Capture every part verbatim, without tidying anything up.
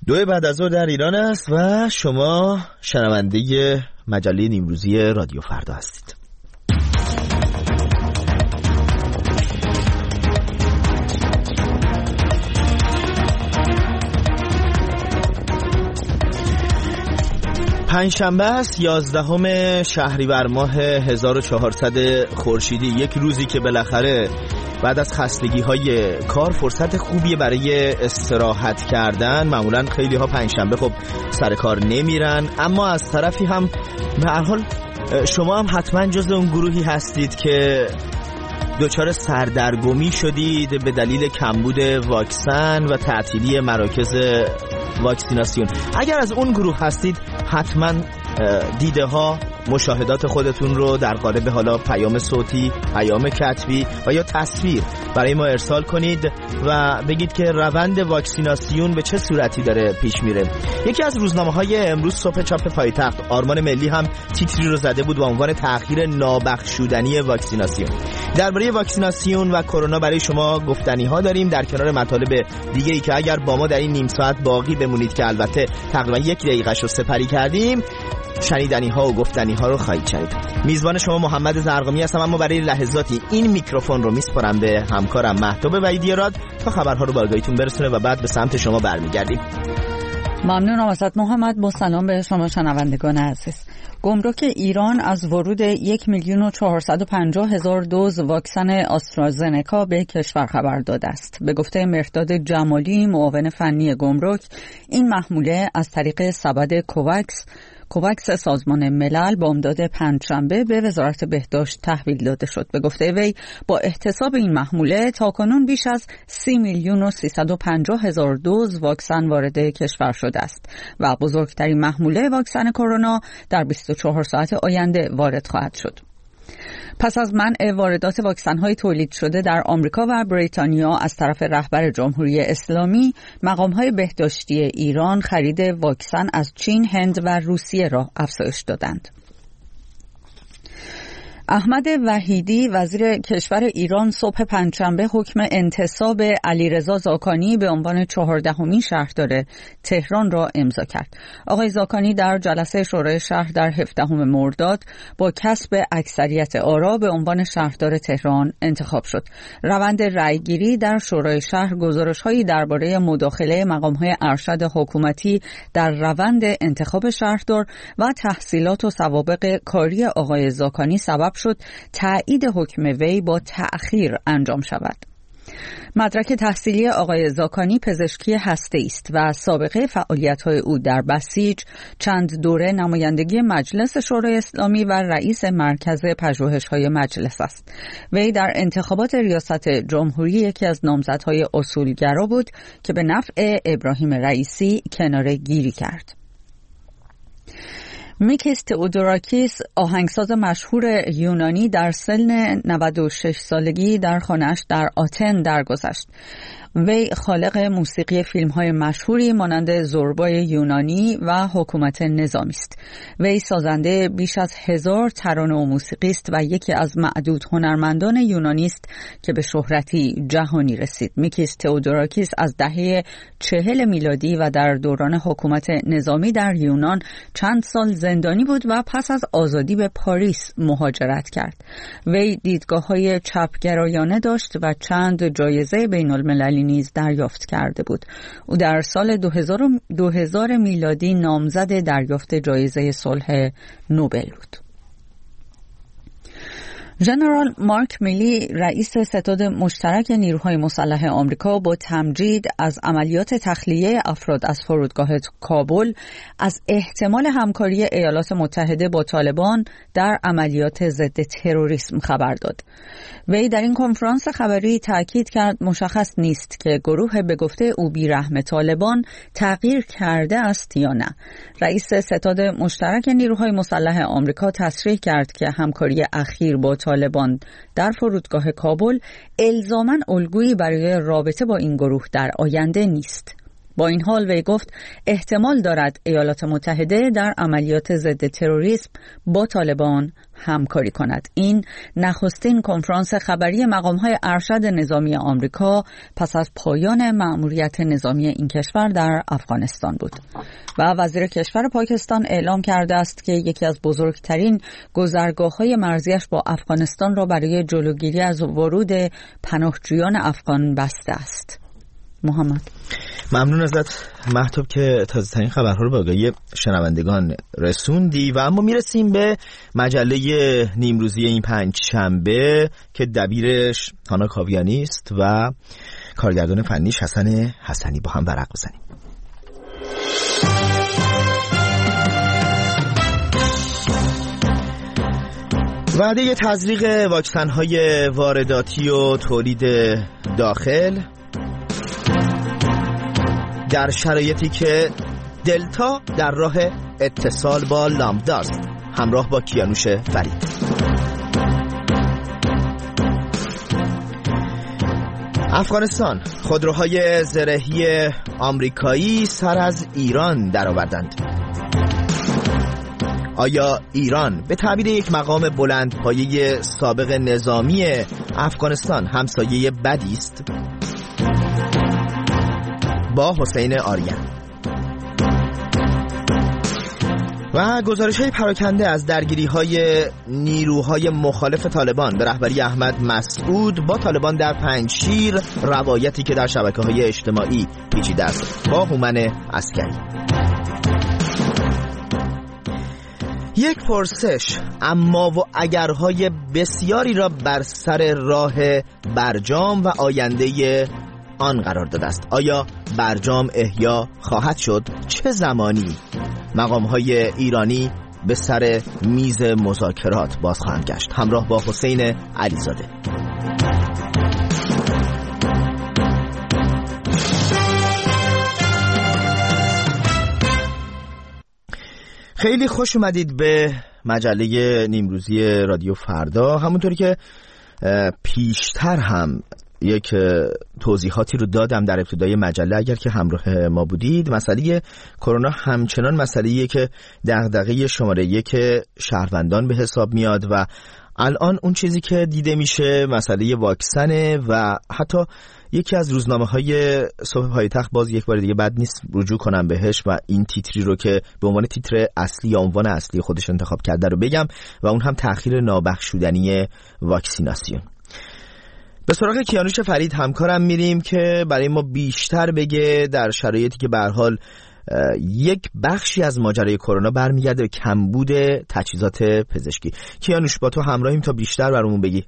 دو بعد از ظهر در ایران است و شما شنونده مجله نیمروزی رادیو فردا هستید. پنجشنبه است، یازدهم شهریور ماه هزار و چهارصد خورشیدی، یک روزی که بالاخره بعد از خستگی های کار فرصت خوبیه برای استراحت کردن. معمولا خیلی ها پنجشنبه خب سر کار نمیرن، اما از طرفی هم به هر حال شما هم حتما جز اون گروهی هستید که دچار سردرگمی شدید به دلیل کمبود واکسن و تعطیلی مراکز واکسیناسیون. اگر از اون گروه هستید حتما دیده ها مشاهدات خودتون رو در قالب حالا پیام صوتی، پیام کتبی و یا تصویر برای ما ارسال کنید و بگید که روند واکسیناسیون به چه صورتی داره پیش میره. یکی از روزنامه‌های امروز صبح چاپ پایتخت، آرمان ملی، هم تیتری رو زده بود با عنوان تأخیر نابخشودنی واکسیناسیون. درباره واکسیناسیون و کرونا برای شما گفتنی ها داریم، در کنار مطالب دیگه ای که اگر با ما در این نیم ساعت باقی بمونید که البته تقریبا یک دقیقه‌اش رو سپری کردیم، شنیدنی ها و گفتنی ها رو خواهید شنید. میزبان شما محمد زرقامی هستم، اما برای لحظاتی این میکروفون رو میسپارم به همکارم مهتاب وحیدی راد تا خبرها رو به آگاهیتون برسونه و بعد به سمت شما برمیگردیم. ممنونم ازت محمد. با سلام به شما شنوندگان عزیز. گمرک ایران از ورود یک میلیون و چهارصد و پنجاه هزار دوز واکسن آسترازنکا به کشور خبر داده است. به گفته مرداد جمالی، معاون فنی گمرک، این محموله از طریق سبد کوواکس کوواکس سازمان ملل با امداد پنجشنبه به وزارت بهداشت تحویل داده شد. به گفته وی با احتساب این محموله تاکنون بیش از سی میلیون و سیصد و پنجاه هزار دوز واکسن وارد کشور شده است و بزرگترین محموله واکسن کرونا در بیست و چهار ساعت آینده وارد خواهد شد. پس از منع واردات واکسن‌های تولید شده در آمریکا و بریتانیا از طرف رهبر جمهوری اسلامی، مقام‌های بهداشتی ایران خرید واکسن از چین، هند و روسیه را افزایش دادند. احمد وحیدی، وزیر کشور ایران، صبح پنجشنبه حکم انتصاب علیرضا زاکانی به عنوان چهاردهمین شهردار تهران را امضا کرد. آقای زاکانی در جلسه شورای شهر در هفدهم مرداد با کسب اکثریت آرا به عنوان شهردار تهران انتخاب شد. روند رأیگیری در شورای شهر گزارش‌هایی درباره مداخله مقام‌های ارشد حکومتی در روند انتخاب شهردار و تحصیلات و سوابق کاری آقای زاکانی سبب شد تایید حکم وی با تأخیر انجام شود. مدرک تحصیلی آقای زاکانی پزشکی هسته‌ای است و سابقه فعالیت‌های او در بسیج، چند دوره نمایندگی مجلس شورای اسلامی و رئیس مرکز پژوهش‌های مجلس است. وی در انتخابات ریاست جمهوری یکی از نامزدهای اصولگرا بود که به نفع ابراهیم رئیسی کناره گیری کرد. میکیس تئودوراکیس، آهنگساز مشهور یونانی، در سن نود و شش سالگی در خانه‌اش در آتن درگذشت. وی خالق موسیقی فیلم‌های مشهوری مانند زوربای یونانی و حکومت نظامی است. وی سازنده بیش از هزار ترانه و موسیقی است و یکی از معدود هنرمندان یونانی است که به شهرتی جهانی رسید. میکیس تئودوراکیس از دهه چهل میلادی و در دوران حکومت نظامی در یونان چند سال زندانی بود و پس از آزادی به پاریس مهاجرت کرد. وی دیدگاه‌های چپگرایانه داشت و چند جایزه بین‌المللی نیز دریافت کرده بود. او در سال دو هزار میلادی نامزد دریافت جایزه صلح نوبل بود. ژنرال مارک میلی، رئیس ستاد مشترک نیروهای مسلح آمریکا، با تمجید از عملیات تخلیه افراد از فرودگاه کابل از احتمال همکاری ایالات متحده با طالبان در عملیات ضد تروریسم خبر داد. وی در این کنفرانس خبری تاکید کرد مشخص نیست که گروه به گفته او بی‌رحم طالبان تغییر کرده است یا نه. رئیس ستاد مشترک نیروهای مسلح آمریکا تصریح کرد که همکاری اخیر با طالبان در فرودگاه کابل الزاماً الگویی برای رابطه با این گروه در آینده نیست. با این حال وی گفت احتمال دارد ایالات متحده در عملیات ضد تروریسم با طالبان همکاری کند. این نخستین کنفرانس خبری مقام‌های ارشد نظامی آمریکا پس از پایان مأموریت نظامی این کشور در افغانستان بود. و وزیر کشور پاکستان اعلام کرده است که یکی از بزرگترین گذرگاه‌های مرزیش با افغانستان را برای جلوگیری از ورود پناهجویان افغان بسته است. محمد، ممنون ازت مهتاب که تازه ترین خبرها رو به آگاهی شنوندگان رسوندی. و اما میرسیم به مجله نیمروزی این پنج شنبه که دبیرش هانا کاویانی است و کارگردان فنیش حسن حسنی. با هم ورق بزنیم. وعده تزریق واکسن‌های وارداتی و تولید داخل در شرایطی که دلتا در راه اتصال با لامداست. همراه با کیانوش فرید. افغانستان خودروهای زرهی آمریکایی سر از ایران درآوردند. آیا ایران به تعبیر یک مقام بلندپایه سابق نظامی افغانستان همسایه بدی است؟ با حسین آریان. و گزارش‌های پراکنده از درگیری‌های نیروهای مخالف طالبان به رهبری احمد مسعود با طالبان در پنجشیر، روایتی که در شبکه‌های اجتماعی پیچیده است. با هومن عسکری. یک پرسش اما و اگرهای بسیاری را بر سر راه برجام و آینده آن قرار داده است. آیا برجام احیا خواهد شد؟ چه زمانی مقام‌های ایرانی به سر میز مذاکرات باز خواهند گشت؟ همراه با حسین علیزاده. خیلی خوش اومدید به مجله نیمروزی رادیو فردا. همونطوری که پیشتر هم یک توضیحاتی رو دادم در ابتدای مجله، اگر که همراه ما بودید، مسئله کرونا همچنان مسئله‌ایه که دغدغه شماره یک شهروندان به حساب میاد و الان اون چیزی که دیده میشه مسئله واکسنه و حتی یکی از روزنامه‌های صبح پایتخت باز یک بار دیگه بد نیست رجوع کنم بهش و این تیتری رو که به عنوان تیتر اصلی یا عنوان اصلی خودش انتخاب کرده رو بگم و اون هم تأخیر نابخشودنی واکسیناسیون. به سراغ کیانوش فرید همکارم میریم که برای ما بیشتر بگه در شرایطی که به هر حال یک بخشی از ماجرای کرونا برمیگرده به کمبود تجهیزات پزشکی. کیانوش با تو همراهیم تا بیشتر برامون بگی.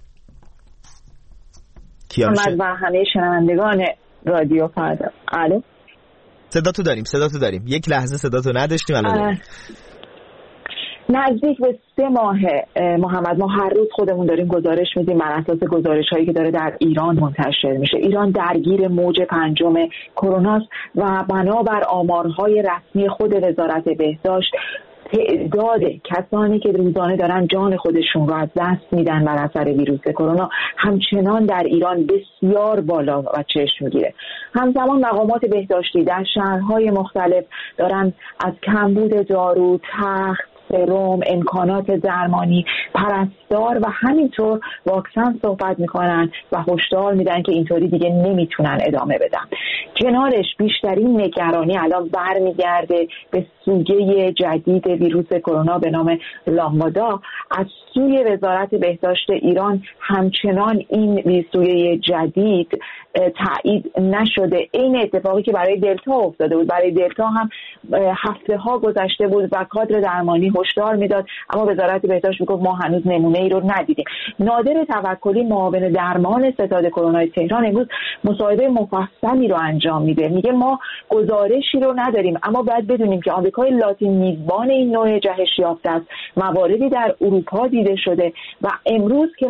کیانوش و همه شنوندگان رادیو فردا. الو، صدا تو داریم صدا تو داریم یک لحظه صدا تو نداشتیم الان. نزدیک به سه ماه محمد ما هر روز خودمون داریم گزارش میدیم بر اساس گزارش هایی که داره در ایران منتشر میشه. ایران درگیر موج پنجم کروناست و بنابر آمارهای رسمی خود وزارت بهداشت تعداد کسانی که روزانه دارن جان خودشون رو از دست میدن بر اثر ویروس کرونا همچنان در ایران بسیار بالا و چشم میگیره. همزمان مقامات بهداشتی در شهرهای مختلف دارن از کمبود دارو، تخت، سرم، امکانات درمانی، پرستار و همینطور واکسن صحبت میکنن و هشدار میدن که اینطوری دیگه نمیتونن ادامه بدن. کنارش بیشترین نگرانی الان برمیگرده به سویه جدید ویروس کرونا به نام لامدا. از سوی وزارت بهداشت ایران همچنان این سویه جدید تایید نشده. این اتفاقی که برای دلتا افتاده بود، برای دلتا هم هفته ها گذشته بود و کادر درمانی هشدار میداد، اما وزارت بهداشت میگفت ما هنوز نمونه ای رو ندیدیم. نادر توکلی معاون درمان ستاد کرونا تهران امروز مصاحبه مفصلی رو انجام میده. میگه ما گزارشی رو نداریم، اما باید بدونیم که آمریکای لاتین میزبان این نوع جهش یافته است. مواردی در اروپا دیده شده و امروز که ما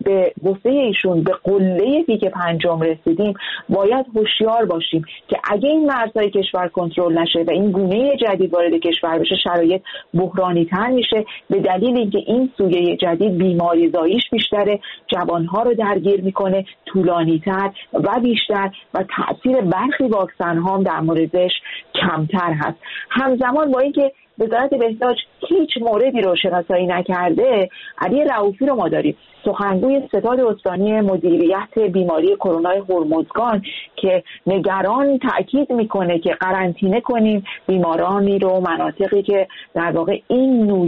به گفته ایشون به قله پیک پنجم رسیدیم، باید هوشیار باشیم که اگه این مرزهای کشور کنترل نشه و این گونه جدید وارد کشور بشه، شرایط بحرانی تر میشه، به دلیل اینکه این سویه جدید بیماری زاییش بیشتره، جوانها رو درگیر میکنه، طولانی تر و بیشتر و تاثیر برخی واکسن ها هم در موردش کمتر هست. همزمان با اینکه وزارت بهداشت هیچ موردی رو شناسایی نکرده، علی رؤوفی رو ما داریم، سخنگوی ستاد استانی مدیریت بیماری کرونا هرمزگان، که نگران تاکید میکنه که قرنطینه کنیم بیمارانی رو، مناطقی که در واقع این نوع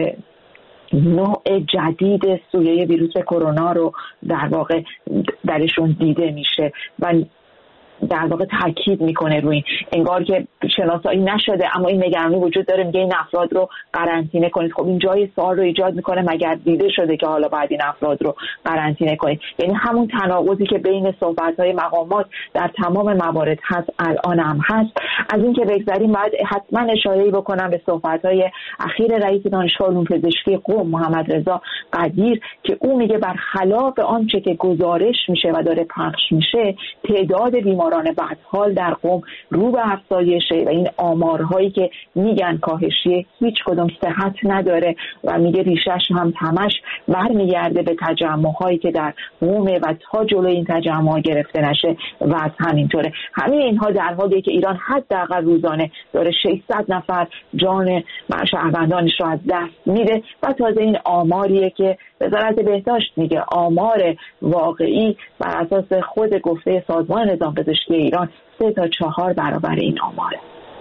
نوع جدید سویه ویروس کرونا رو در واقع درشون دیده میشه و در واقع تاکید میکنه روی این، انگار که شناسایی نشده اما این نگرانی وجود داره، میگه این افراد رو قرنطینه کنید. خب این جای سوال رو ایجاد میکنه، مگر دیده شده که حالا باید این افراد رو قرنطینه کنید؟ یعنی همون تناقضی که بین صحبت‌های مقامات در تمام موارد هست الان هم هست. از این که بگذریم باید حتما اشاره‌ای بکنم به صحبت‌های اخیر رئیس دانشگاه علوم پزشکی قم محمد رضا قدیر که او میگه برخلاف آنچه که گزارش میشه و داره پخش میشه، تعداد بیماران بدحال در قم رو به افزایشه و این آمارهایی که میگن کاهشی هیچ کدوم صحت نداره و میگه ریشش هم همش برمیگرده به تجمع‌هایی که در قم و تا جلوی این تجمع گرفته نشه و از همینطوره. همین اینها در حالیه که ایران حداقل روزانه داره ششصد نفر جان شهروندانش رو از دست میده و تازه این آماریه که وزارت بهداشت میگه آمار واقعی بر اساس خود گفته سازمان نظام پزشکی ایران سه تا چهار برابر این آماره.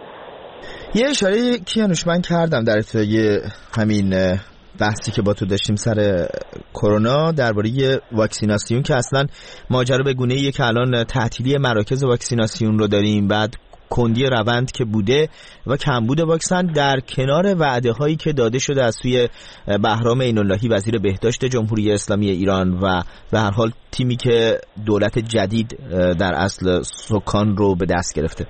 یه اشاره کیانوش من کردم در ابتدای همین بحثی که با تو داشتیم سر کرونا درباره واکسیناسیون که اصلا ماجرا به گونه‌ایه که الان تعطیلی مراکز واکسیناسیون رو داریم، بعد کندی روند که بوده و کمبود واکسن در کنار وعده هایی که داده شده از سوی بهرام عین‌اللهی وزیر بهداشت جمهوری اسلامی ایران و به هر حال تیمی که دولت جدید در اصل سکان رو به دست گرفته.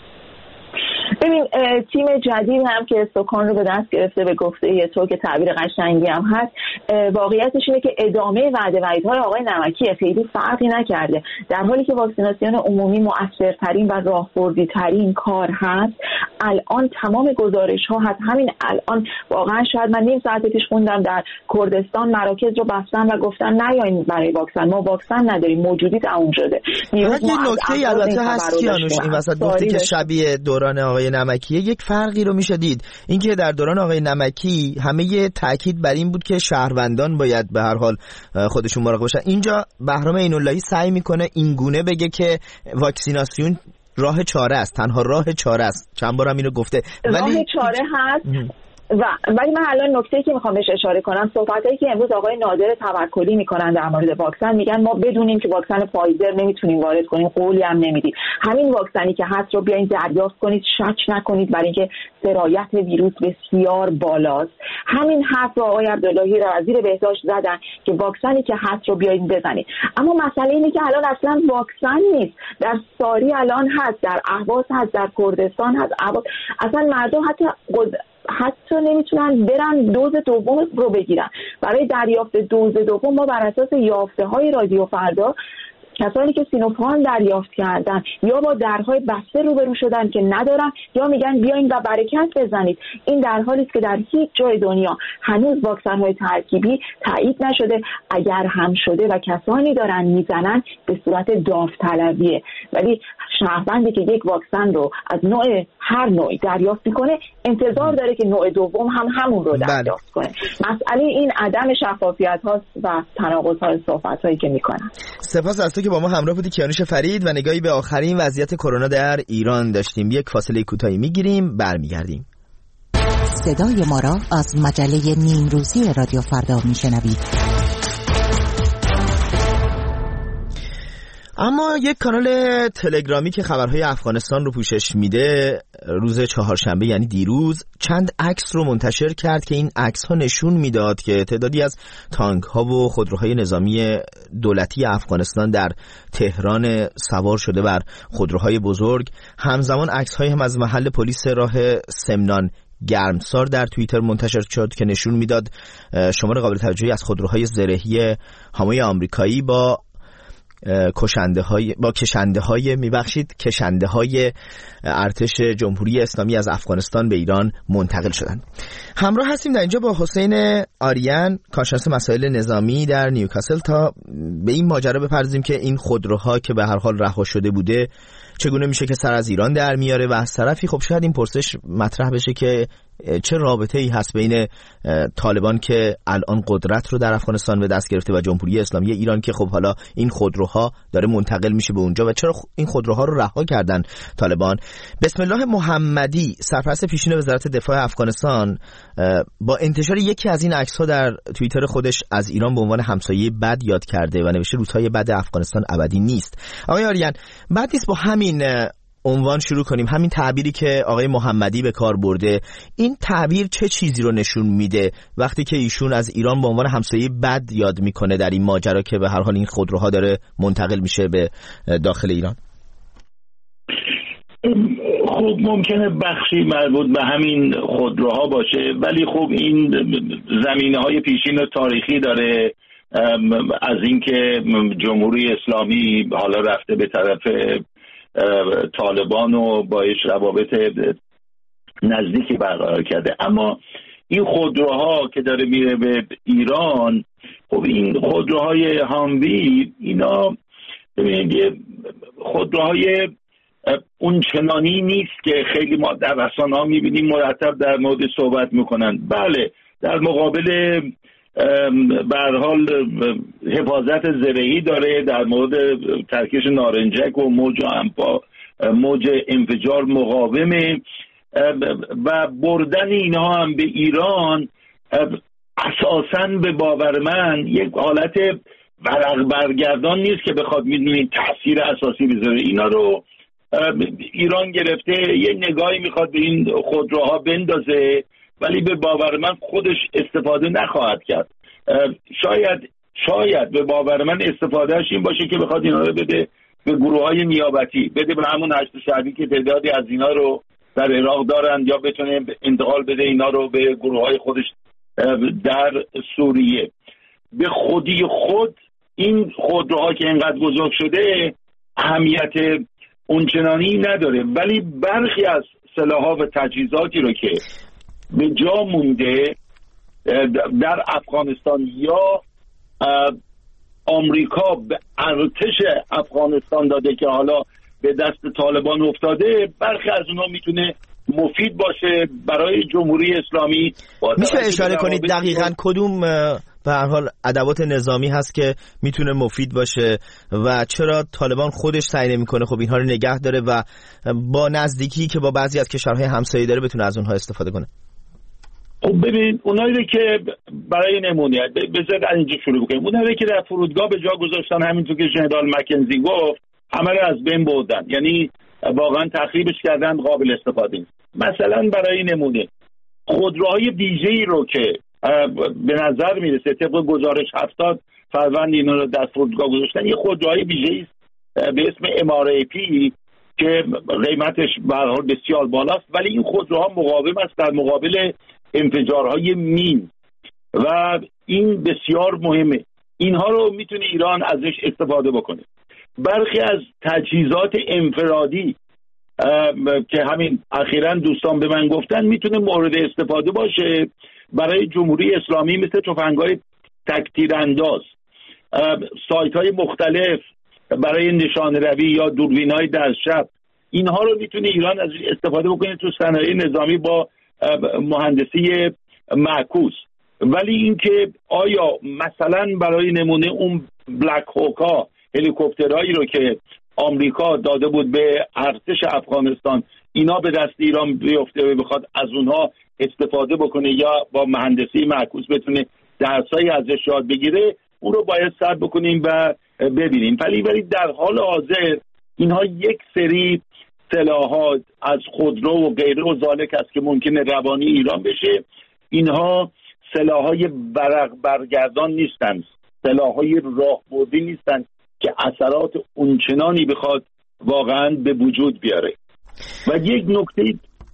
ببین تیم جدید هم که سکان رو به دست گرفته به گفته تو که تعبیر قشنگی هم هست، واقعیتش اینه که ادامه وعده وعیدهای آقای نمکی خیلی فرقی نکرده. در حالی که واکسیناسیون عمومی مؤثرترین و راهبردی‌ترین کار هست، الان تمام گزارش ها هست. همین الان واقعا شاید من نیم ساعت پیش خوندم در کردستان مراکز رو بستن و گفتن نیاین برای واکسن، ما واکسن نداریم، موجودی تموم شده. یه نکته البته هست کیانوش این وسط گفتی که شبیه دوران آقای نمکیه، یک فرقی رو میشه دید، اینکه در دوران آقای نمکی همه یه تاکید بر این بود که شهروندان باید به هر حال خودشون مراقب باشن. اینجا بهرام عین‌اللهی سعی میکنه این گونه بگه که واکسیناسیون راه چاره است، تنها راه چاره است. چند بارم اینو گفته ولی راه چاره هست. و ولی من الان نکته‌ای که میخوام بهش اشاره کنم، صحبتایی که امروز آقای نادر توکلی میکنن در مورد واکسن، میگن ما بدونیم که واکسن فایزر نمیتونیم وارد کنیم، قولی هم نمیدیم، همین واکسنی که هست رو بیاین دریافت کنید، شک نکنید، برای اینکه سرایت ویروس بسیار بالاست. همین حرف رو آقای عبداللهی وزیر بهداشت زدن که واکسنی که هست رو بیاین بزنید. اما مسئله اینه که الان اصلا واکسن نیست، در ساری الان هست، در اهواز هست، در کردستان هست، اهواز. اصلا مردم حتی قد... حتی نمیتونن برن دوز دوم رو بگیرن. برای دریافت دوز دوم ما بر اساس یافته های رادیو فردا کسانی که سینوفارم دریافت کردن یا با درهای بسته روبرو شدن که ندارن یا میگن بیاین و برکت بزنید. این در حالی است که در هیچ جای دنیا هنوز واکسن های ترکیبی تایید نشده. اگر هم شده و کسانی دارن میزنن به صورت داوطلبیه، ولی شهروندی که یک واکسن رو از نوع هر نوعی دریافت میکنه انتظار داره که نوع دوم هم همون رو دریافت کنه. مسئله این عدم شفافیت هاست و تناقض های صحبت هایی که میکنن. سپاس از تو که با ما همراه بودی کیانوش فرید و نگاهی به آخرین وضعیت کرونا در ایران داشتیم. یک فاصله کوتاهی میگیریم، برمیگردیم. صدای ما را از مجله نیمروزی رادیو فردا میشنوید. اما یک کانال تلگرامی که خبرهای افغانستان رو پوشش میده روز چهارشنبه یعنی دیروز چند عکس رو منتشر کرد که این عکس ها نشون میداد که تعدادی از تانک ها و خودروهای نظامی دولتی افغانستان در تهران سوار شده بر خودروهای بزرگ. همزمان عکس های هم از محل پلیس راه سمنان گرمسار در توییتر منتشر شد که نشون میداد شمار قابل توجهی از خودروهای زرهی حامای آمریکایی با کشنده های با کشنده های میبخشید کشنده های ارتش جمهوری اسلامی از افغانستان به ایران منتقل شدند. همراه هستیم در اینجا با حسین آریان، کارشناس مسائل نظامی در نیوکاسل، تا به این ماجرا بپردازیم که این خودروها که به هر حال رها شده بوده چگونه میشه که سر از ایران در میاره و از طرفی خب شاید این پرسش مطرح بشه که چه رابطه ای هست بین طالبان که الان قدرت رو در افغانستان به دست گرفته و جمهوری اسلامی ایران که خب حالا این خودروها داره منتقل میشه به اونجا و چرا این خودروها رو رها کردن طالبان. بسم الله محمدی، سرپرست پیشین وزارت دفاع افغانستان، با انتشار یکی از این عکس‌ها در توییتر خودش از ایران به عنوان همسایه بد یاد کرده و نوشته روزهای بد افغانستان ابدی نیست. آقای آریان، بعد نیست با همین عنوان شروع کنیم، همین تعبیری که آقای محمدی به کار برده، این تعبیر چه چیزی رو نشون میده وقتی که ایشون از ایران به عنوان همسایه بد یاد میکنه در این ماجرا که به هر حال این خودروها داره منتقل میشه به داخل ایران؟ خب ممکنه بخشی مربوط به همین خودروها باشه، ولی خب این زمینه‌های پیشین تاریخی داره، از اینکه جمهوری اسلامی حالا رفته به طرف طالبان و باش روابط نزدیکی برقرار کرده. اما این خودروها که داره میره به ایران، خب این خودروهای هاموی اینا ببینید خودروهای اون چنانی نیست که خیلی ما در رسانه‌ها میبینیم مرتب در مورد صحبت میکنن. بله، در مقابل به هر حال حفاظت زرعی داره، در مورد ترکش نارنجک و موج موج انفجار مقاومه و بردن اینها هم به ایران اساساً به باور من یک حالت ورق برگردان نیست که بخواد میدونید تاثیر اساسی بذاره. اینا رو ایران گرفته یه نگاهی میخواد به این خودروها بندازه، ولی به باور من خودش استفاده نخواهد کرد. شاید شاید به باور من استفادهش این باشه که بخواد اینا رو بده به گروه‌های نیابتی، بده به همون هشت شعبی که تعدادی از اینا رو در عراق دارن، یا بتونه انتقال بده اینا رو به گروه‌های خودش در سوریه. به خودی خود این خودروها که اینقدر بزرگ شده اهمیت اونچنانی نداره، ولی برخی از سلاح‌ها و تجهیزاتی رو که به جا مونده در افغانستان یا آمریکا به ارتش افغانستان داده که حالا به دست طالبان افتاده، برخی از اونها میتونه مفید باشه برای جمهوری اسلامی. میشه اشاره کنید دقیقاً کدوم به هر حال ادوات نظامی هست که میتونه مفید باشه و چرا طالبان خودش سعی نمیکنه خب اینها رو نگه داره و با نزدیکی که با بعضی از کشورهای همسایه داره بتونه از اونها استفاده کنه؟ خب ببین، اونایی که برای نمونه بذار از اینجا شروع کنیم، اونایی که در فرودگاه به جا گذاشتن، همینطور که ژنرال مکنزی گفت، همه رو از بین بردن، یعنی واقعا تخریبش کردن، قابل استفاده نیست. مثلا برای نمونه خودروهای ویژه‌ای رو که به نظر میرسه طبق گزارش هفتاد فروند اینا رو در فرودگاه گذاشتن، یه خودروهای ویژه‌ای به اسم ام آر ای پی که قیمتش به هر حال بسیار بالاست، ولی این خودروها مقاوم است در مقابل انفجارهای مین و این بسیار مهمه. اینها رو میتونه ایران ازش استفاده بکنه. برخی از تجهیزات انفرادی که همین اخیراً دوستان به من گفتن میتونه مورد استفاده باشه برای جمهوری اسلامی، مثل تفنگ‌های تک‌تیر انداز، سایت‌های مختلف برای نشانه‌روی یا دوربین‌های در شب. اینها رو میتونه ایران ازش استفاده بکنه تو صنایع نظامی با مهندسی معکوس. ولی اینکه آیا مثلا برای نمونه اون بلک هوکا هلیکوپترهایی رو که آمریکا داده بود به ارتش افغانستان، اینا به دست ایران بیفته و بخواد از اونها استفاده بکنه یا با مهندسی معکوس بتونه درسایی ازش یاد بگیره، اون رو باید سر بکنیم و ببینیم. ولی ولی در حال حاضر اینها یک سری سلاحات از خودرو و غیره و ذالک است که ممکنه روانی ایران بشه. اینها سلاح‌های برق برگردان نیستند، سلاح‌های راهبردی نیستند که اثرات اونچنانی بخواد واقعا به وجود بیاره. و یک نکته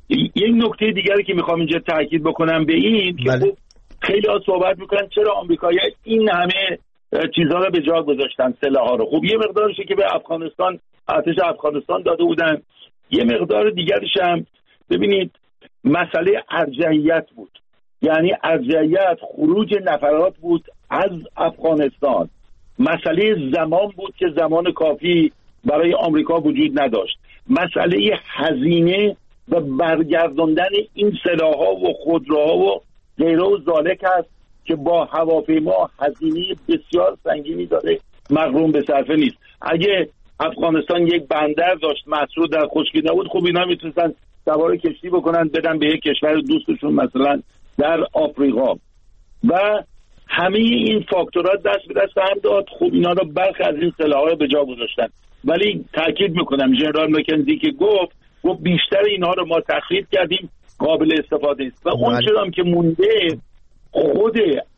یک نکته دیگری که میخوام اینجا تاکید بکنم به این که بله. خیلی ها صحبت میکنن چرا آمریکایی‌ها این همه چیزها رو به جا گذاشتن، سلاح‌ها رو. خب یه مقدارش که به افغانستان، ارتش افغانستان داده بودن، یه مقدار دیگرش هم ببینید مسئله ارجحیت بود. یعنی ارجحیت خروج نفرات بود از افغانستان. مسئله زمان بود که زمان کافی برای آمریکا وجود نداشت. مسئله هزینه و برگرداندن این سلاح‌ها و خودروها و غیره و ذالک است که با هواپیما هزینه بسیار سنگینی داره، مغروم به صرفه نیست. اگه افغانستان یک بندر داشت مسرور در خشکی نبود، خب اینا میتونستن سوار کشتی بکنن بدن به یک کشور دوستشون مثلا در آفریقا و همه این فاکتورات دست به دست هم داد. خب اینا رو برخی از این سلاح‌ها رو به جا گذاشتن. ولی تاکید میکنم ژنرال مکنزی که گفت گفت بیشتر اینها رو ما تخریب کردیم، قابل استفاده است و اون چرا که مونده خود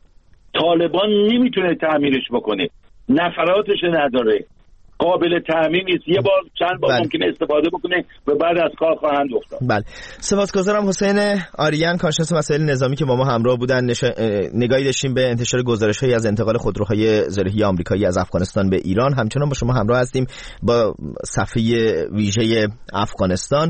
طالبان نمیتونه تعمیرش بکنه، نفراتش نداره، قابل تعمیر نیست. یه بار چند بار ممکنه استفاده بکنه و بعد از کار خواهند افتاد. بله، سپاسگزارم. حسین آریان، کارشناس مسائل نظامی که با ما همراه بودن، نش... نگاهی داشتیم به انتشار گزارش‌هایی از انتقال خودروهای زرهی آمریکایی از افغانستان به ایران. همچنان با شما همراه هستیم با صفحه ویژه افغانستان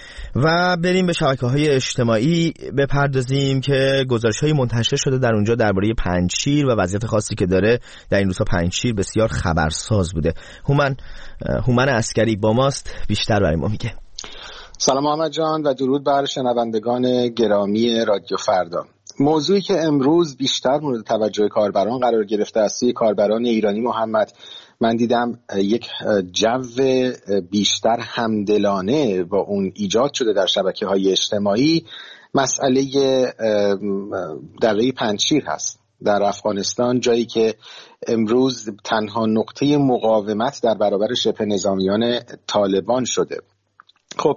و بریم به شبکه‌های اجتماعی بپردازیم که گزارش‌های منتشر شده در اونجا درباره پنجشیر و وضعیت خاصی که داره در این روزها. پنجشیر بسیار خبرساز بوده. هومن هومن عسکری با ماست، بیشتر برای ما میگه. سلام محمد جان و درود بر شنوندگان گرامی رادیو فردا. موضوعی که امروز بیشتر مورد توجه کاربران قرار گرفته است، کاربران ایرانی محمد، من دیدم یک جو بیشتر همدلانه با اون ایجاد شده در شبکه‌های اجتماعی، مسئله دره پنجشیر هست در افغانستان، جایی که امروز تنها نقطه مقاومت در برابر شبه نظامیان طالبان شده. خب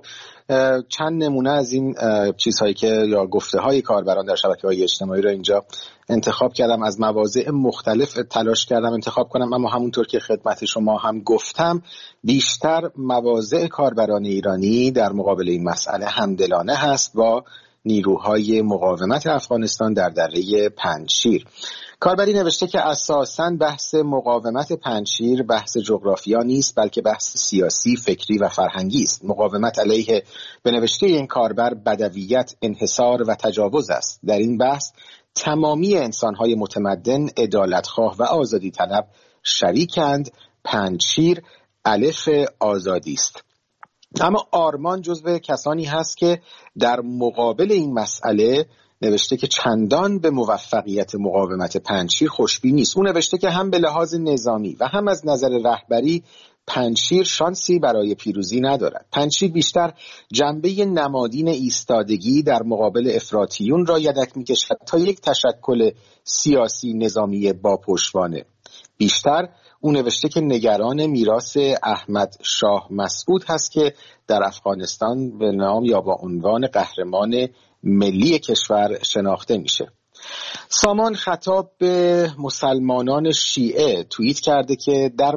چند نمونه از این چیزهایی که یا گفته های کاربران در شبکه‌های اجتماعی رو اینجا انتخاب کردم، از مواضع مختلف تلاش کردم انتخاب کنم، اما همونطور که خدمت شما هم گفتم بیشتر مواضع کاربران ایرانی در مقابل این مسئله همدلانه هست با نیروهای مقاومت افغانستان در دره پنجشیر. کاربری نوشته که اساساً بحث مقاومت پنجشیر بحث جغرافیا نیست، بلکه بحث سیاسی، فکری و فرهنگی است. مقاومت علیه، به نوشته این کاربر، بدویت، انحصار و تجاوز است. در این بحث تمامی انسان‌های متمدن، عدالتخواه و آزادی طلب شریکند. پنجشیر الف آزادی است. اما آرمان جزو کسانی هست که در مقابل این مسئله نوشته که چندان به موفقیت مقاومت پنجشیر خوشبین نیست. او نوشته که هم به لحاظ نظامی و هم از نظر رهبری پنجشیر شانسی برای پیروزی ندارد. پنجشیر بیشتر جنبه نمادین ایستادگی در مقابل افراطیون را یدک می‌کشد تا یک تشکل سیاسی نظامی با پشتوانه. بیشتر او نوشته که نگران میراث احمد شاه مسعود هست که در افغانستان به نام یا با عنوان قهرمان ملی کشور شناخته میشه. سامان خطاب به مسلمانان شیعه توییت کرده که در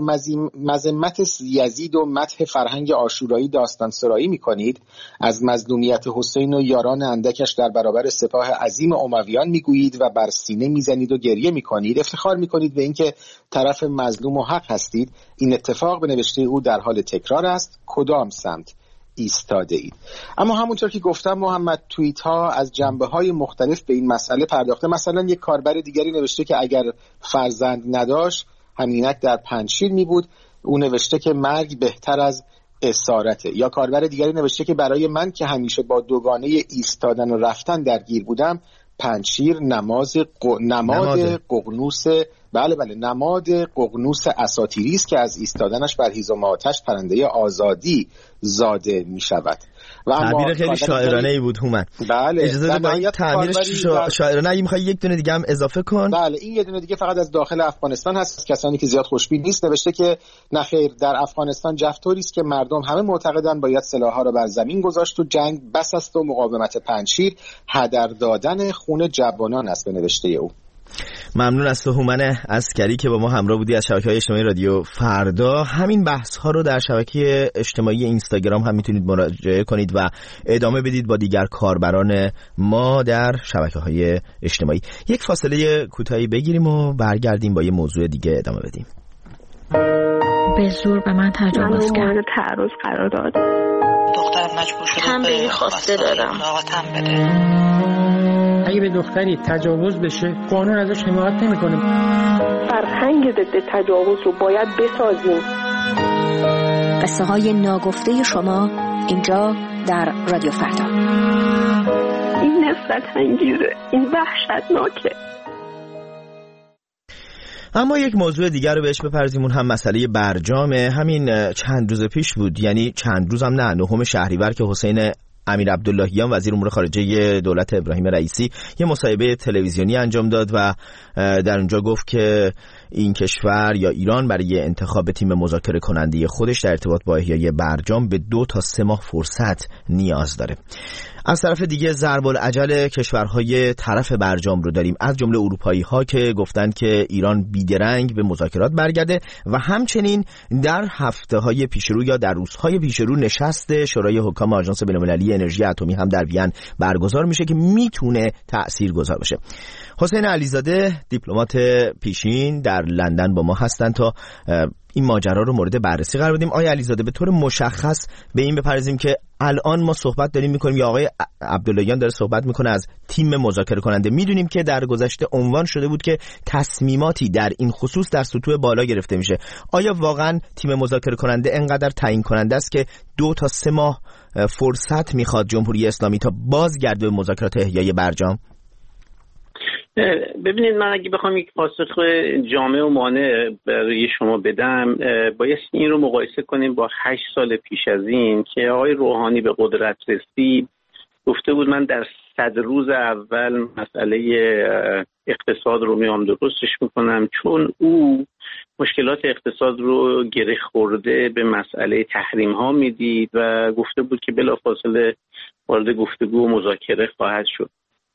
مذمت یزید و مدح فرهنگ عاشورایی داستان سرایی میکنید، از مظلومیت حسین و یاران اندکش در برابر سپاه عظیم امویان میگویید و بر سینه میزنید و گریه میکنید، افتخار میکنید به اینکه طرف مظلوم و حق هستید. این اتفاق به نوشته او در حال تکرار است. کدام سمت ایستاده اید؟ اما همونطور که گفتم محمد، توییت ها از جنبه های مختلف به این مسئله پرداخته. مثلا یک کاربر دیگری نوشته که اگر فرزند نداشت همینک در پنجشیر می بود. او نوشته که مرگ بهتر از اسارته. یا کاربر دیگری نوشته که برای من که همیشه با دوگانه ایستادن و رفتن درگیر بودم، پنجشیر نماز ق... نماد ققنوس بله بله نماد ققنوس اساطیری است که از ایستادنش بر هیزم آتش پرنده آزادی زاده می شود. تعبیر خیلی شاعرانه ای بود هومن. بله، اجازه بده با تعبیرش شا... شاعرانه اگه میخوای یک دونه دیگه هم اضافه کن. بله، این یه دونه دیگه فقط از داخل افغانستان هست، کسانی که زیاد خوشبین نیست. نوشته که نخیر، در افغانستان جفتوری است که مردم همه معتقدن باید سلاح‌ها را بر زمین گذاشت و جنگ بس است و مقاومت پنجشیر هدر دادن خون جوانان است. به نوشته او. ممنون از تو هومن عسکری که با ما همراه بودی از شبکه‌های اجتماعی رادیو فردا. همین بحث ها رو در شبکه اجتماعی اینستاگرام هم میتونید مراجعه کنید و ادامه بدید با دیگر کاربران ما در شبکه‌های اجتماعی. یک فاصله کوتاهی بگیریم و برگردیم با یه موضوع دیگه ادامه بدیم. به زور به من تجاوز کرد. من تعرض قرار داد. دخترم مجبور شده هم به این خواسته دارم. راحتم بده. اگه به دختری تجاوز بشه قانون ازش حمایت نمیکنه. فرهنگ ضد تجاوز رو باید بسازیم. قصه های ناگفته شما اینجا در رادیو فردا. این نفرت انگیزه، این وحشتناکه. اما یک موضوع دیگر رو بهش بپرزیم، اون هم مسئله برجامه. همین چند روز پیش بود، یعنی چند روز هم نه، نهم شهریور که حسین امیر عبداللهیان وزیر امور خارجه دولت ابراهیم رئیسی یه مصاحبه تلویزیونی انجام داد و در اونجا گفت که این کشور یا ایران برای انتخاب تیم مذاکره کننده خودش در ارتباط با احیای برجام به دو تا سه ماه فرصت نیاز داره. از طرف دیگه ضرب العجل کشورهای طرف برجام رو داریم، از جمله اروپایی ها که گفتند که ایران بیدرنگ به مذاکرات برگرده و همچنین در هفته های پیشرو یا در روزهای پیشرو نشست شورای حکام آژانس بین‌المللی انرژی اتمی هم در وین برگزار میشه که میتونه تاثیرگذار باشه. حسین علیزاده دیپلمات پیشین در لندن با ما هستن تا این ماجرا رو مورد بررسی قرار بدیم. آقای علیزاده، به طور مشخص به این بپردازیم که الان ما صحبت داریم میکنیم یا آقای عبداللهیان داره صحبت میکنه از تیم مذاکره کننده. میدونیم که در گذشته عنوان شده بود که تصمیماتی در این خصوص در سطوح بالا گرفته میشه. آیا واقعا تیم مذاکره کننده انقدر تعیین کننده است که دو تا سه ماه فرصت میخواد جمهوری اسلامی تا بازگرده به مذاکرات احیای برجام؟ ببینید، من اگه بخوام یک پاسخ جامع و مانع برای شما بدم، باید این رو مقایسه کنیم با هشت سال پیش از این که آقای روحانی به قدرت رسید. گفته بود من در صد روز اول مسئله اقتصاد رو میام درستش میکنم، چون او مشکلات اقتصاد رو گره خورده به مسئله تحریم ها میدید و گفته بود که بلافاصله وارد گفتگو و مذاکره خواهد شد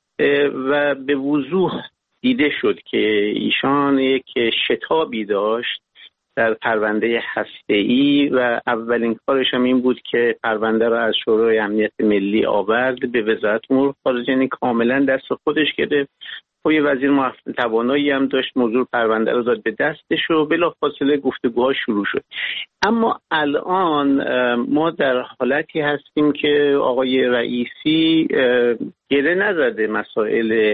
و به وضوح دیده شد که ایشان یک شتابی داشت در پرونده هسته‌ای و اولین کارش هم این بود که پرونده را از شورای امنیت ملی آورد به وزارت امور خارجه، یعنی کاملا دست خودش گرفت. خب یه وزیر موفق توانایی هم داشت، موضوع پرونده رو داد به دستش و بلافاصله گفتگوها شروع شد. اما الان ما در حالتی هستیم که آقای رئیسی گره نزده مسائل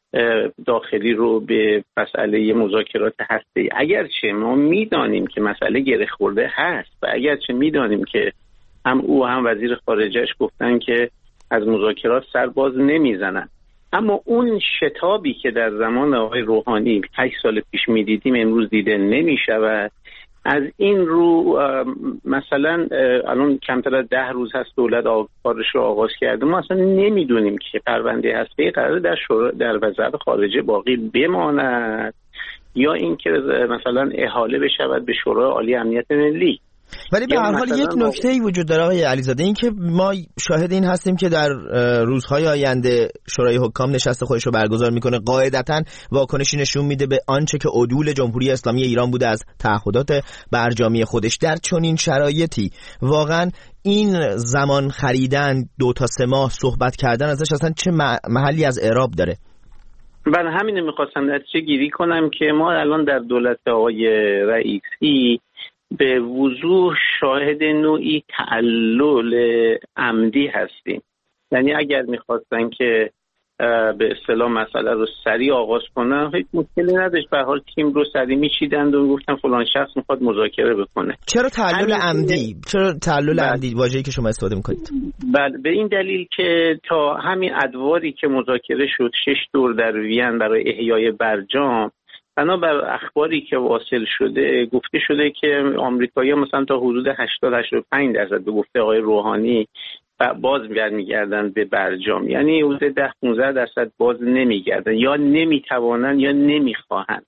داخلی رو به مسئله مذاکرات هسته‌ای، اگرچه ما میدانیم که مسئله گره خورده هست و اگرچه میدانیم که هم او هم وزیر خارجهش گفتن که از مذاکرات سر باز نمیزنن، اما اون شتابی که در زمان آقای روحانی هشت سال پیش میدیدیم امروز دیده نمیشود. از این رو مثلا الان کمتر از ده روز هست دولت کارش رو آغاز کرده، ما اصلا نمیدونیم که پرونده هسته‌ای قراره در شورا در وزارت خارجه باقی بماند یا اینکه مثلا احاله بشود به شورای عالی امنیت ملی. ولی به هر حال یک نکته‌ای وجود داره آقای علیزاده، این که ما شاهد این هستیم که در روزهای آینده شورای حکام نشست خودش رو برگزار میکنه، قاعدتاً واکنشی نشون میده به آنچه که عدول جمهوری اسلامی ایران بوده از تعهدات برجامی خودش. در چنین شرایطی واقعاً این زمان خریدن دو تا سه ماه صحبت کردن ازش اصلا چه محلی از اعراب داره؟ من همین میخواستم نتیجه گیری کنم که ما الان در دولت آقای رئیسی به وضوح شاهد نوعی تعلل عمدی هستیم. یعنی اگر میخواستن که به اصطلاح مسئله رو سریع آغاز کنن هیچ مشکلی نداشت، به هر حال تیم رو سریع میچیدند و گفتن فلان شخص میخواد مذاکره بکنه. چرا تعلل عمدی؟ چرا تعلل عمدی واژه‌ای که شما استفاده میکنید؟ بله، به این دلیل که تا همین ادواری که مذاکره شد شش دور در وین برای احیای برجام، بنابر اخباری که واصل شده گفته شده که آمریکایی‌ها مثلا تا حدود هشتاد تا هشتاد و پنج درصد به گفته آقای روحانی باز برمیگردن به برجام، یعنی حدود ده پانزده درصد باز نمیگردن یا نمیتوانن یا نمیخواهن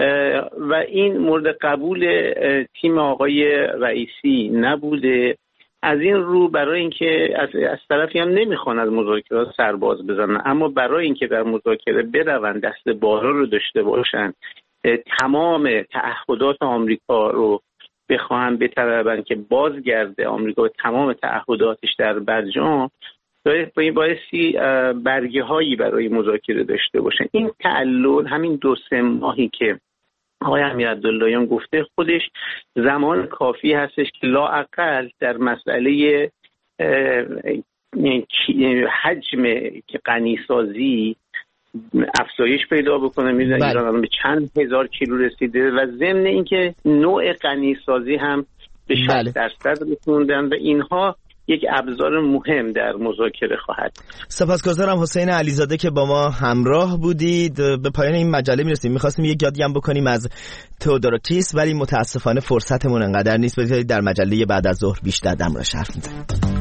و این مورد قبول تیم آقای رئیسی نبوده از این رو برای اینکه از, از طرفی هم نمیخوان از مذاکرات سرباز بزنن، اما برای اینکه در مذاکره برون دست بالا رو داشته باشن، تمام تعهدات آمریکا رو بخواهن بطلبن که بازگرده آمریکا به تمام تعهداتش در برجام، بایستی برگه هایی برای مذاکره داشته باشن. این تعلل همین دو سه ماهی که آقای امیرعبداللهیان گفته خودش زمان کافی هستش که لااقل در مسئله حجم که غنیسازی افزایش پیدا بکنه. میدونید ایران به چند هزار کیلو رسیده و ضمن اینکه نوع غنیسازی هم به شصت درصد رسوندن و اینها یک ابزار مهم در مذاکره خواهد. سپاسگزارم حسین علیزاده که با ما همراه بودید. به پایان این مجله میرسیم. میخواستیم یک یادی هم بکنیم از تئودوراکیس، ولی متاسفانه فرصتمون انقدر نیست. بذارید در مجله بعد از ظهر بیشتر در موردش حرف میزنیم.